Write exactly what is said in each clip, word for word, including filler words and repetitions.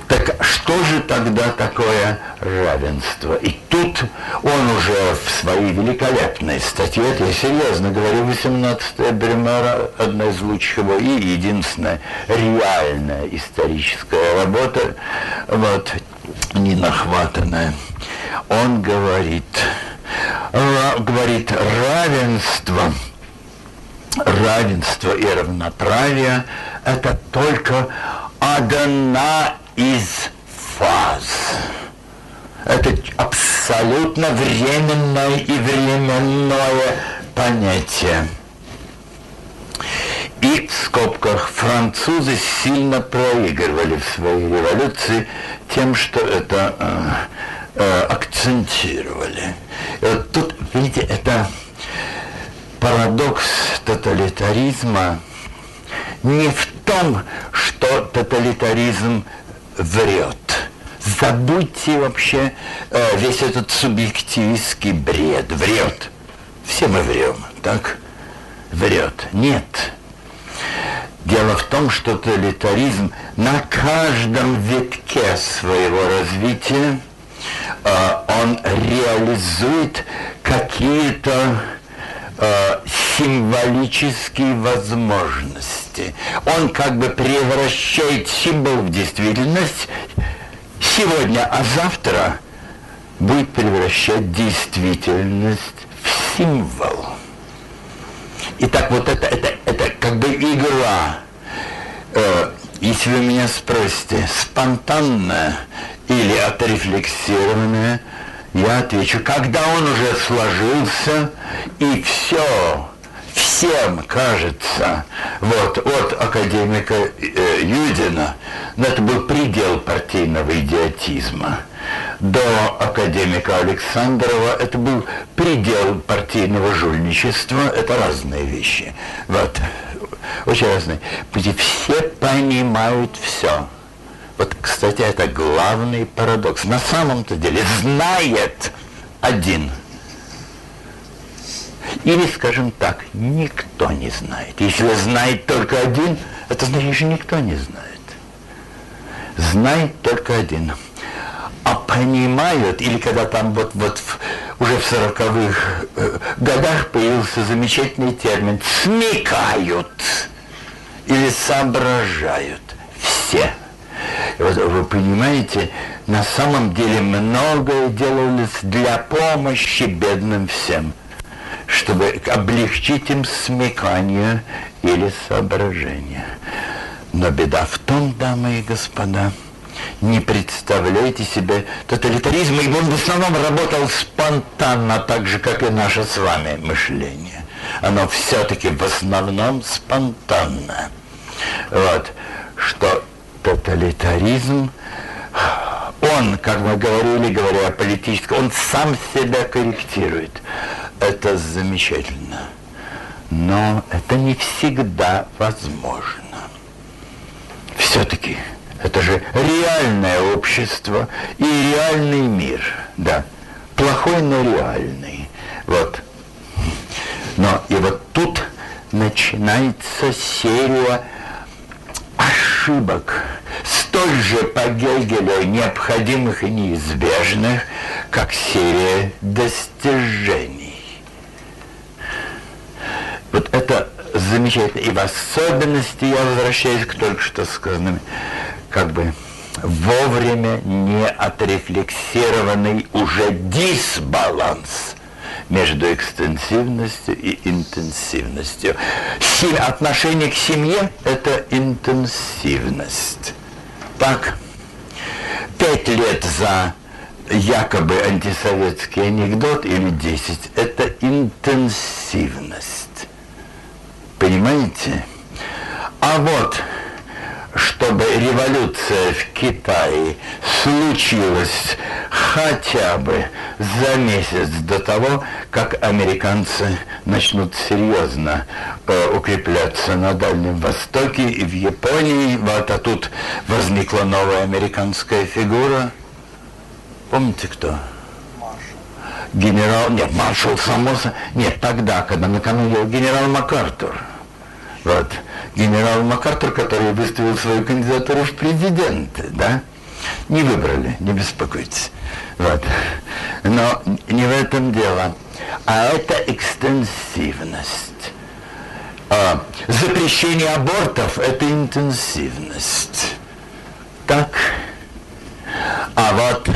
Так что же тогда такое равенство? И тут он уже в своей великолепной статье, это я серьезно говорю, восемнадцатая Брюмера, одна из лучших его и единственная реальная историческая работа, вот, не нахватанная. Он говорит, говорит равенство, равенство и равноправие – это только одна из фаз. Это абсолютно временное и временное понятие. И в скобках французы сильно проигрывали в своей революции тем, что это э, э, акцентировали. И вот тут, видите, это парадокс тоталитаризма не в том, что тоталитаризм врет. Забудьте вообще э, весь этот субъективистский бред. Врет. Все мы врем, так? Врет. Нет. Дело в том, что тоталитаризм на каждом витке своего развития э, он реализует какие-то э, символические возможности. Он как бы превращает символ в действительность сегодня, а завтра будет превращать действительность в символ. Итак, вот это, это, это как бы игра. Э, если вы меня спросите, спонтанная или отрефлексированная, я отвечу, когда он уже сложился, и все, всем кажется, вот от академика э, Юдина, но это был предел партийного идиотизма, до академика Александрова это был предел партийного жульничества, это разные вещи, вот, очень разные. Все понимают все. Вот, кстати, это главный парадокс. На самом-то деле знает один. Или, скажем так, никто не знает. Если знает только один, это значит, что никто не знает. Знает только один. А понимают, или когда там вот, вот в, уже в сороковых э, годах появился замечательный термин «смекают» или «соображают» все. И вот вы понимаете, на самом деле многое делалось для помощи бедным всем, чтобы облегчить им смекание или соображение. Но беда в том, дамы и господа, не представляете себе тоталитаризм, и он в основном работал спонтанно, так же, как и наше с вами мышление. Оно все-таки в основном спонтанно. Вот, что тоталитаризм, он, как мы говорили, говоря о политическом, он сам себя корректирует. Это замечательно. Но это не всегда возможно. Все-таки это же реальное общество и реальный мир. Да, плохой, но реальный. Вот. Но и вот тут начинается серия ошибок, столь же по Гегелю необходимых и неизбежных, как серия достижений. Вот это замечательно. И в особенности я возвращаюсь к только что сказанным, как бы вовремя не отрефлексированный уже дисбаланс между экстенсивностью и интенсивностью. Отношение к семье – это интенсивность. Так, пять лет за якобы антисоветский анекдот или десять – это интенсивность. Понимаете? А вот, чтобы революция в Китае случилась хотя бы за месяц до того, как американцы начнут серьезно э, укрепляться на Дальнем Востоке и в Японии, вот, а тут возникла новая американская фигура. Помните кто? Генерал, нет, маршал Самоса, нет, тогда, когда накануне генерал МакАртур. Вот, генерал МакАртур, который выставил свою кандидатуру в президенты, да? Не выбрали, не беспокойтесь. Вот. Но не в этом дело. А это экстенсивность. А, запрещение абортов – это интенсивность. Так? А вот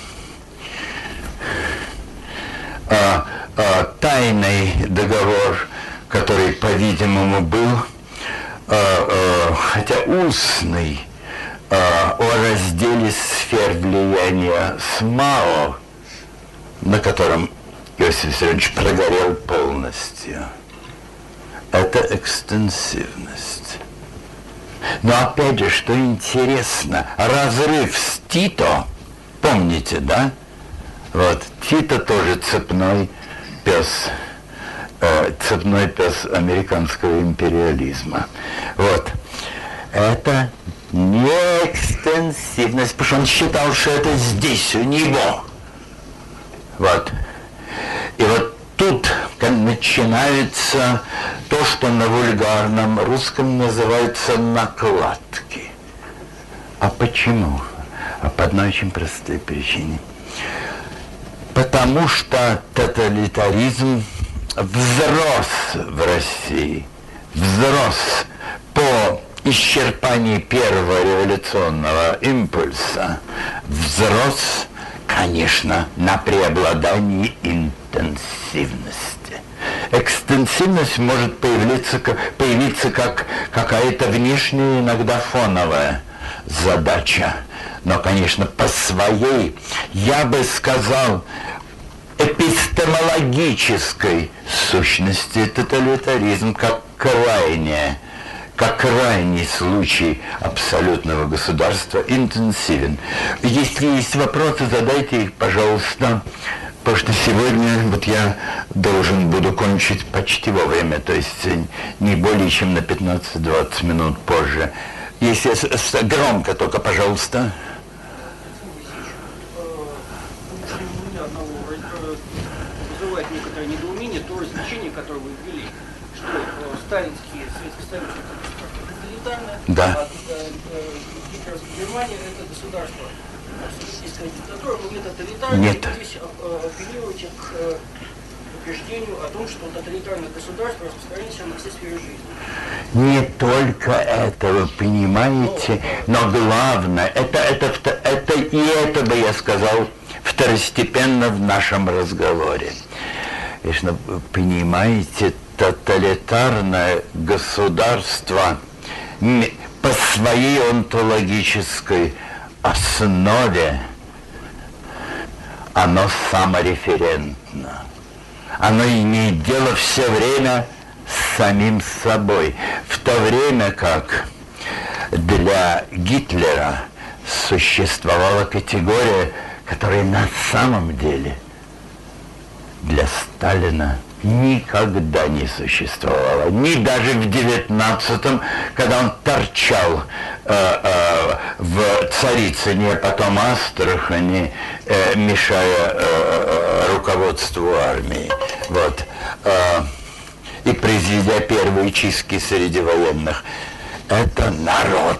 а, а, тайный договор, который, по-видимому, был, а, а, хотя устный, а, о разделе сфер влияния с Мао, на котором Иосиф Виссарионович прогорел полностью. Это экстенсивность. Но опять же, что интересно, разрыв с Тито, помните, да? Вот, Тито тоже цепной пес, э, цепной пес американского империализма. Вот, это не экстенсивность, потому что он считал, что это здесь, у него. Вот. И вот тут начинается то, что на вульгарном русском называется накладки. А почему? А по одной очень простой причине. Потому что тоталитаризм взрос в России. Взрос по исчерпании первого революционного импульса. Взрос, конечно, на преобладании интенсивности. Экстенсивность может появиться, появиться как какая-то внешняя, иногда фоновая задача. Но, конечно, по своей, я бы сказал, эпистемологической сущности тоталитаризм как крайняя, как крайний случай абсолютного государства интенсивен. Если есть вопросы, задайте их, пожалуйста, потому что сегодня вот я должен буду кончить почти вовремя, то есть не более чем на пятнадцать-двадцать минут позже. Если громко только, пожалуйста. Вызывает некоторое недоумение то развлечение, которое вы ввели, что сталинские советские тоталитарное, да. А гитлеровская Германия это государство, абсолютистская диктатура, но не тоталитарное. Нет. Здесь апеллируете к убеждению о том, что тоталитарное государство распространяется на все сферы жизни. Не только это, вы понимаете, но главное, это, это, это и это бы я сказал второстепенно в нашем разговоре. Конечно, вы понимаете, тоталитарное государство по своей онтологической основе оно самореферентно. Оно имеет дело все время с самим собой. В то время как для Гитлера существовала категория, которая на самом деле для Сталина никогда не существовало. Ни даже в девятнадцатом, когда он торчал э, э, в Царицыне, а потом Астрахани, э, мешая э, руководству армии. Вот. Э, и произведя первые чистки среди военных. Это народ.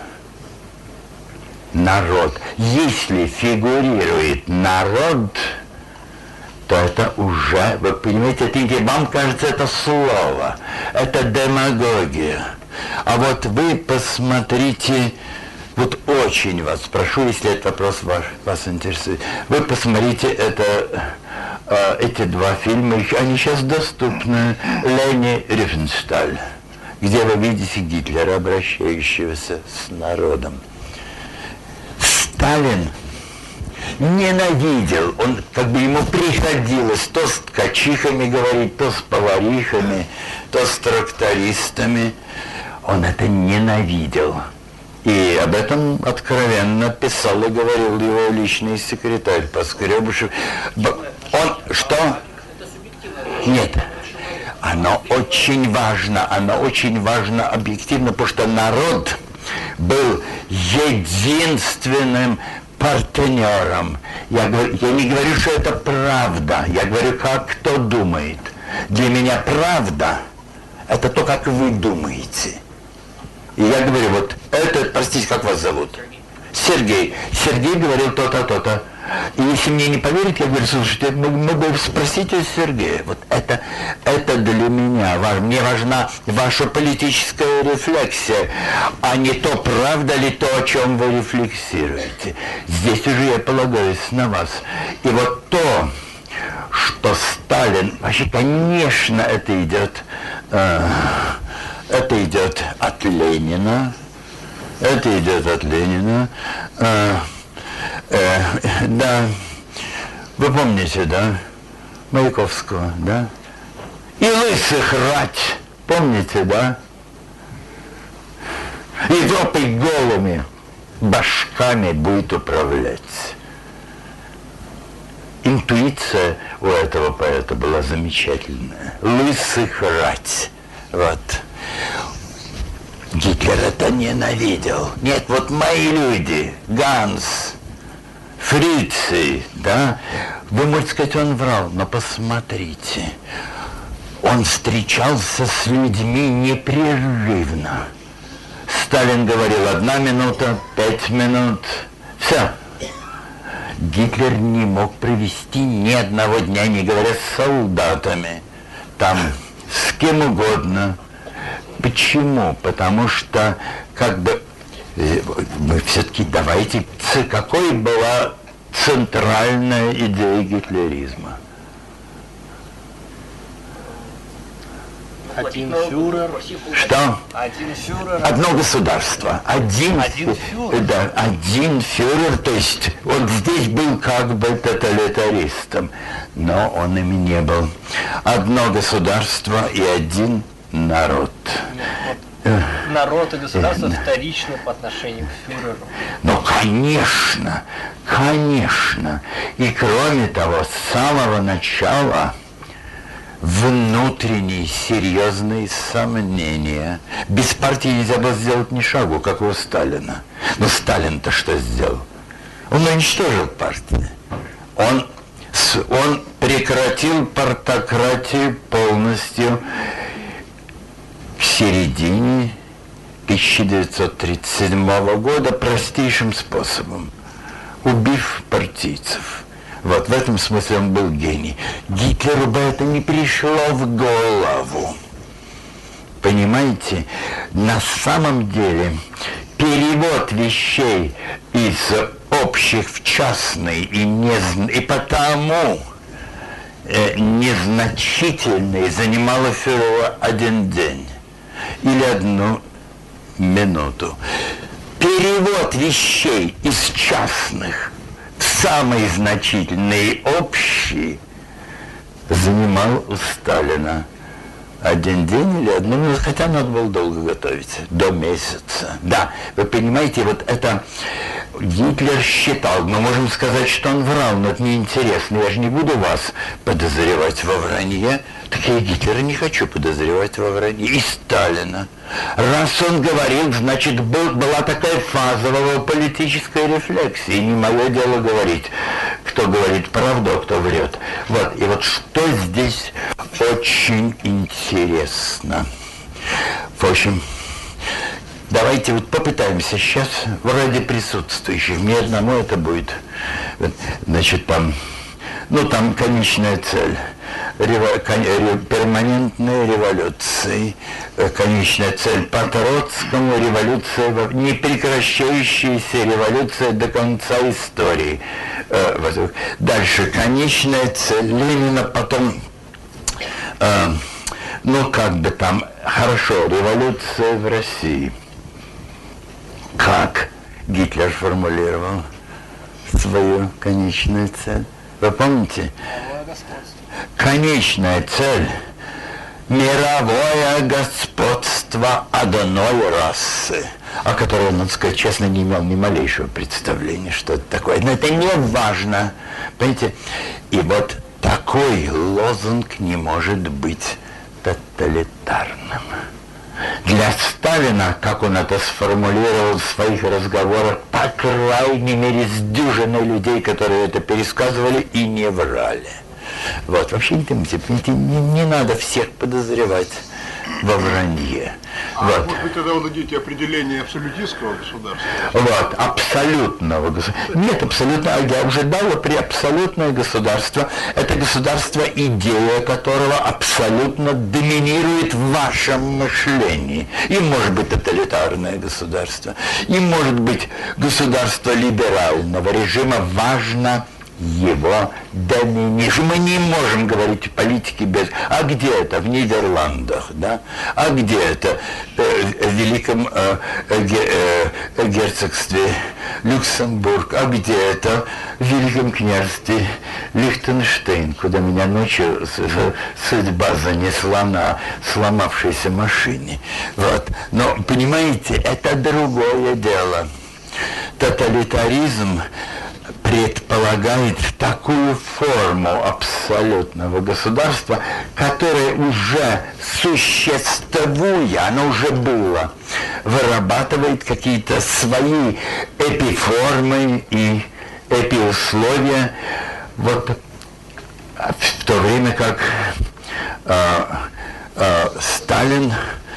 Народ. Если фигурирует народ, то это уже, вы понимаете, это, вам кажется, это слово, это демагогия. А вот вы посмотрите, вот очень вас прошу, если этот вопрос ваш, вас интересует, вы посмотрите это, э, эти два фильма, они сейчас доступны, Лени Рифенсталь, где вы видите Гитлера, обращающегося с народом. Сталин ненавидел, он как бы ему приходилось то с ткачихами говорить, то с поварихами, то с трактористами. Он это ненавидел. И об этом откровенно писал и говорил его личный секретарь Поскребышев. Он что? Нет. Оно очень важно, оно очень важно объективно, потому что народ был единственным партнером. Я, говорю, я не говорю, что это правда. Я говорю, как кто думает. Для меня правда – это то, как вы думаете. И я говорю, вот это, простите, как вас зовут? Сергей. Сергей говорил то-то, то-то. И если мне не поверить, я говорю, слушайте, мы, мы бы спросите Сергея. Вот это, это для меня важно. Мне важна ваша политическая рефлексия, а не то, правда ли то, о чем вы рефлексируете. Здесь уже я полагаюсь на вас. И вот то, что Сталин, вообще, конечно, это идет, э, это идет от Ленина, это идет от Ленина. Э, э, да, вы помните, да, Маяковского, да? И лысых рать, помните, да? Европой голыми башками будет управлять. Интуиция у этого поэта была замечательная. Лысых рать. Вот. Гитлер это ненавидел. Нет, вот мои люди, Ганс, Фриций, да, вы можете сказать, он врал, но посмотрите, он встречался с людьми непрерывно. Сталин говорил, одна минута, пять минут, все. Гитлер не мог провести ни одного дня, не говоря с солдатами, там, с кем угодно. Почему? Потому что, как бы, мы все-таки давайте, какой была центральная идея гитлеризма? Один фюрер. Что? Один фюрер. Одно государство. Один, один фюрер. Да, один фюрер, то есть он здесь был как бы тоталитаристом, но он ими не был. Одно государство и один народ. Народ и государство вторично по отношению к фюреру. Ну, конечно, конечно. И кроме того, с самого начала внутренние серьезные сомнения. Без партии нельзя было сделать ни шагу, как у Сталина. Но Сталин-то что сделал? Он уничтожил партию. Он, он прекратил партократию полностью к середине тысяча девятьсот тридцать седьмого года простейшим способом, убив партийцев. Вот в этом смысле он был гений. Гитлеру бы это не пришло в голову. Понимаете, на самом деле перевод вещей из общих в частные и, не, и потому э, незначительные занимало фюрера один день или одну минуту. Перевод вещей из частных самые значительные общие занимал у Сталина один день или одну минуту, хотя надо было долго готовить, до месяца. Да, вы понимаете, вот это Гитлер считал, мы можем сказать, что он врал, но это неинтересно, я же не буду вас подозревать во вранье, так я и Гитлера не хочу подозревать во вранье, и Сталина. Раз он говорил, значит, был, была такая фаза в его политической рефлексии, не мое дело говорить, кто говорит правду, а кто врет. Вот, и вот что здесь очень интересно. В общем, давайте вот попытаемся сейчас, ради присутствующих, мне одному это будет, значит, там, ну, там конечная цель. Рево, кон, ре, перманентной революции, конечная цель по Троцкому, революция, непрекращающаяся революция до конца истории. Дальше конечная цель Ленина, потом, э, ну как бы там, хорошо, революция в России. Как Гитлер формулировал свою конечную цель? Вы помните? Конечная цель – мировое господство одной расы, о которой он, надо сказать, честно, не имел ни малейшего представления, что это такое. Но это не важно, понимаете? И вот такой лозунг не может быть тоталитарным. Для Сталина, как он это сформулировал в своих разговорах, по крайней мере, с дюжиной людей, которые это пересказывали и не врали. Вот, вообще не, не, не надо всех подозревать во вранье. А вот. может быть, тогда вы дадите определение абсолютистского государства? Вот, абсолютного государства. Нет, абсолютно, я уже дал при абсолютное государство. Это государство, идея которого абсолютно доминирует в вашем мышлении. И может быть тоталитарное государство, и может быть государство либерального режима. Важно его доминировать. Мы не можем говорить о политике без... А где это? В Нидерландах, да? А где это? Э, в Великом э, э, э, герцогстве Люксембург. А где это? В Великом княжестве Лихтенштейн, куда меня ночью судьба занесла на сломавшейся машине. Вот. Но, понимаете, это другое дело. Тоталитаризм предполагает такую форму абсолютного государства, которая уже существуя, оно уже было, вырабатывает какие-то свои эпиформы и эпиусловия, вот в то время как э, э, Сталин,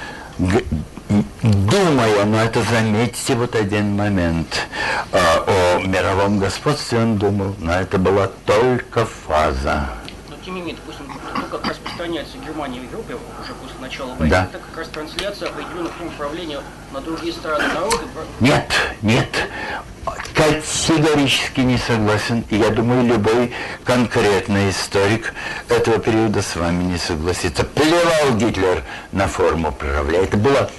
думая, но это заметьте вот один момент, э, о мировом господстве он думал, но это была только фаза. Но тем не менее, допустим, то, как распространяется Германия в Европе уже после начала войны, да. это как раз трансляция определенных форм правления на другие страны народы. Нет, нет, категорически не согласен. И я думаю, любой конкретный историк этого периода с вами не согласится. Плевал Гитлер на форму правления. Это было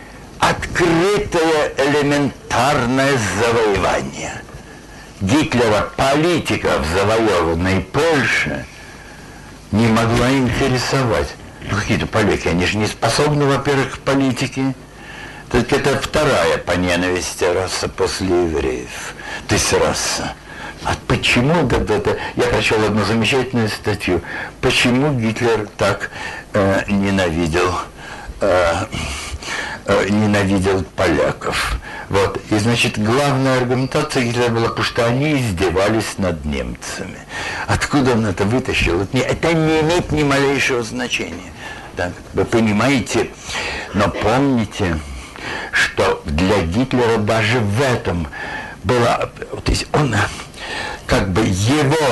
открытое элементарное завоевание. Гитлера политика в завоеванной Польше не могла интересовать. Ну, какие-то поляки, они же не способны, во-первых, к политике. Так это вторая по ненависти раса после евреев. То есть раса. А почему когда-то... Я прочел одну замечательную статью. Почему Гитлер так э, ненавидел... Э, ненавидел поляков. Вот. И, значит, главная аргументация Гитлера была, потому что они издевались над немцами. Откуда он это вытащил? Это не, это не имеет ни малейшего значения. Так, вы понимаете? Но помните, что для Гитлера даже в этом было... То есть он, как бы его...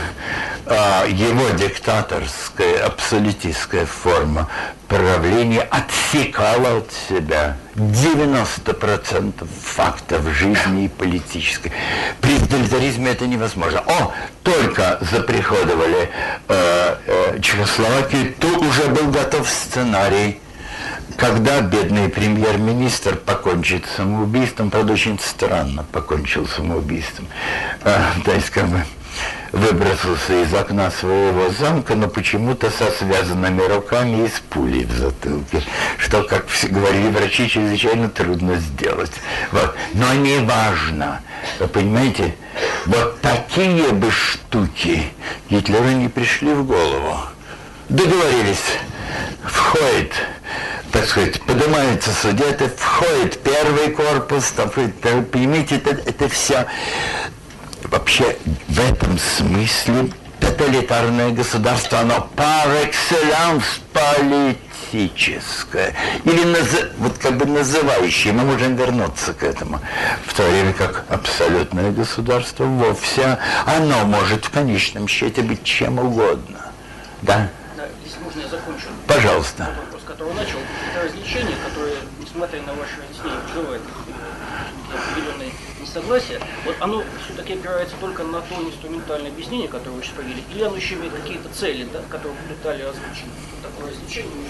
его диктаторская, абсолютистская форма правления отсекала от себя девяносто процентов фактов жизни и политической. При тоталитаризме это невозможно. О, только заприходовали э, э, Чехословакию, то уже был готов сценарий, когда бедный премьер-министр покончит самоубийством, правда, очень странно покончил самоубийством. Э, то есть, как бы, выбросился из окна своего замка, но почему-то со связанными руками и с пулей в затылке, что, как все говорили врачи, чрезвычайно трудно сделать. Вот. Но не важно, вы понимаете, вот такие бы штуки Гитлеру не пришли в голову. Договорились, входит, так сказать, поднимаются судеты, входит первый корпус, понимаете, это, это все... Вообще, в этом смысле тоталитарное государство, оно par excellence политическое. Или наз... вот как бы называющее, мы можем вернуться к этому. В то время как абсолютное государство вовсе, оно может в конечном счете быть чем угодно. Да? Да, если можно, я закончу. Пожалуйста. Тот вопрос, который начал, это развлечение, которое, несмотря на ваше объяснение, вызывает определенные несогласия, вот оно все-таки опирается только на то инструментальное объяснение, которое вы сейчас провели, или оно еще имеет какие-то цели, да, которые будут далее озвучены? Такое развлечение.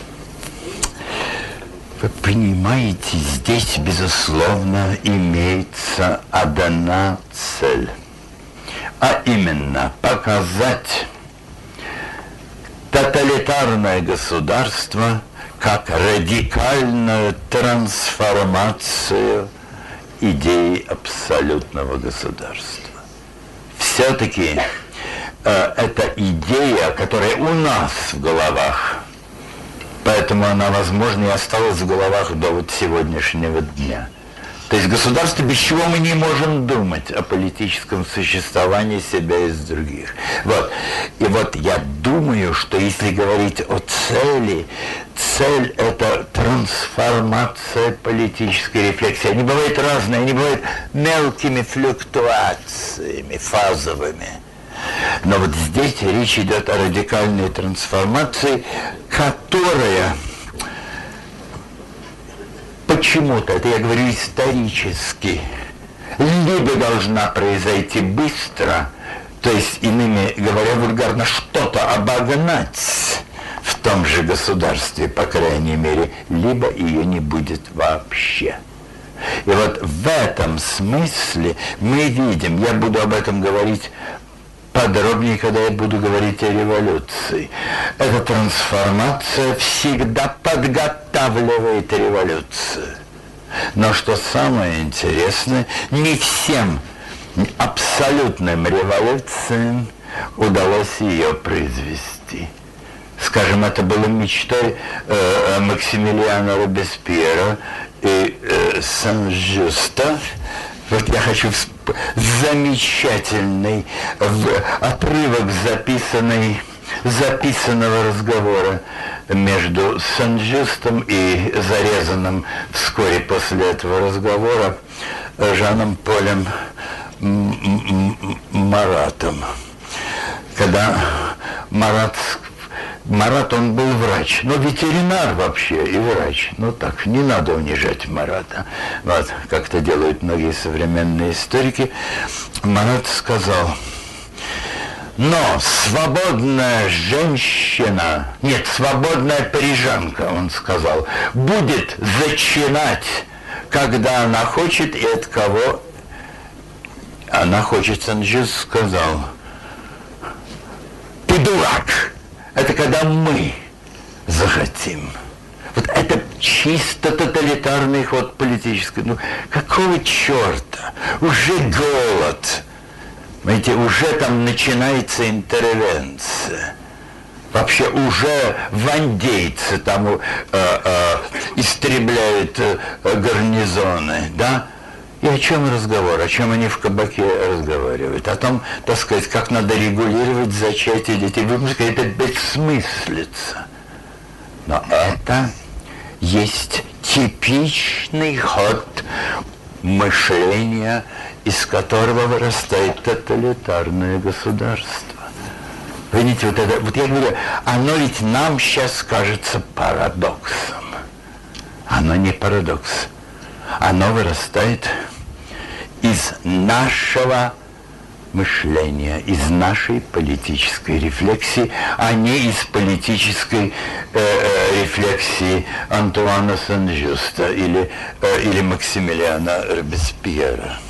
Вы понимаете, здесь, безусловно, имеется одна цель, а именно показать тоталитарное государство как радикальную трансформацию идеи абсолютного государства. Все-таки э, это идея, которая у нас в головах, поэтому она, возможно, и осталась в головах до вот сегодняшнего дня. То есть государство, без чего мы не можем думать о политическом существовании себя из других. Вот. И вот я думаю, что если говорить о цели, цель – это трансформация политической рефлексии. Они бывают разные, они бывают мелкими флюктуациями, фазовыми. Но вот здесь речь идет о радикальной трансформации, которая почему-то, это я говорю исторически, либо должна произойти быстро, то есть, иными говоря, вульгарно, что-то обогнать в том же государстве, по крайней мере, либо ее не будет вообще. И вот в этом смысле мы видим, я буду об этом говорить подробнее, когда я буду говорить о революции. Эта трансформация всегда подготавливает революцию. Но что самое интересное, не всем абсолютным революциям удалось ее произвести. Скажем, это было мечтой э, Максимилиана Робеспьера и э, Сен-Жюста. Вот я хочу всп... замечательный отрывок записанный, записанного разговора между Сен-Жюстом и зарезанным вскоре после этого разговора Жаном Полем Маратом. Когда Марат... Марат, он был врач, но ветеринар вообще и врач. Ну так, не надо унижать Марата. Вот, как это делают многие современные историки. Марат сказал: но свободная женщина, нет, свободная парижанка, он сказал, будет зачинать, когда она хочет и от кого она хочет. Сен-Жюст сказал: ты дурак. Это когда мы захотим. Вот это чисто тоталитарный ход политический. Ну, какого черта? Уже голод. Знаете, уже там начинается интервенция. Вообще уже вандейцы там э, э, истребляют э, гарнизоны, да? И о чем разговор? О чем они в кабаке разговаривают? О том, так сказать, как надо регулировать зачатие детей. Вы можете сказать, это бессмыслица. Но это есть типичный ход мышления, из которого вырастает тоталитарное государство. Видите, вот это, вот я говорю, оно ведь нам сейчас кажется парадоксом. Оно не парадокс. Оно вырастает из нашего мышления, из нашей политической рефлексии, а не из политической э, рефлексии Антуана Сен-Жюста или, э, или Максимилиана Робеспьера.